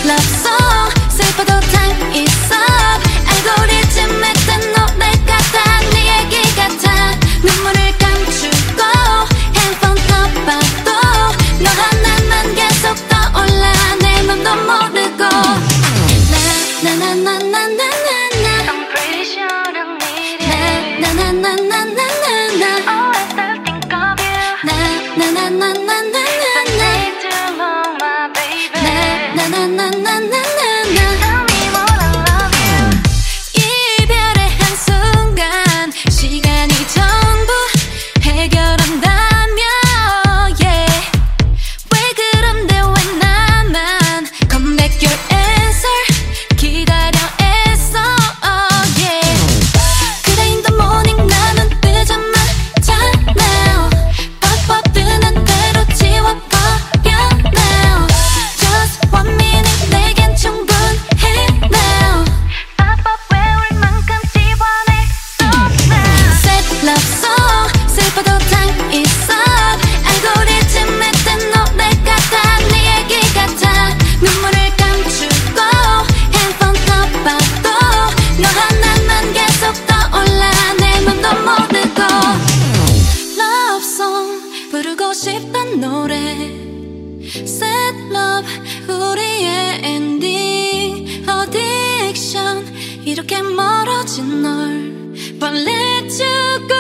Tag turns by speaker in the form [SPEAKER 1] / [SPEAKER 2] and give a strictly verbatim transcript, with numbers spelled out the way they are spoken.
[SPEAKER 1] love song 슬퍼도 time is up 알고리즘에 뜬 노래 같아 네 얘기 같아 눈물을 감추고 핸드폰 켜봐도 너 하나만 계속 떠올라 내 맘도 모르고 나나나나나나나
[SPEAKER 2] I'm pretty sure I need it.
[SPEAKER 1] 나나나나나나나
[SPEAKER 2] Always I think of you.
[SPEAKER 1] 나나나나나나나
[SPEAKER 2] Stay too long, my baby.
[SPEAKER 1] 나나나나나나나
[SPEAKER 2] Tell me what I love you.
[SPEAKER 1] 이별의 한순간 시간이 전부 해결한다며 yeah. 왜 그런데 왜 나만 Come back your answer 기다려 애써 oh, yeah. 그래 in the morning 나는 뜨자마자 now 뻑뻑 뜨는 대로 지워버려 now Just one minute 내겐 충분해 now
[SPEAKER 2] 팝업 외울 만큼 지원했어 now.
[SPEAKER 1] Sad love song 슬퍼도 time is up 알고리즘에 뜬 노래 같아 네 얘기 같아 눈물을 감추고 핸드폰 켜봐도 너 하나만 계속 떠올라 내 맘도 모르고 Love song 부르고 싶던 노래 Sad love 우리의 엔딩 Addiction 이렇게 멀어진 널 But let you go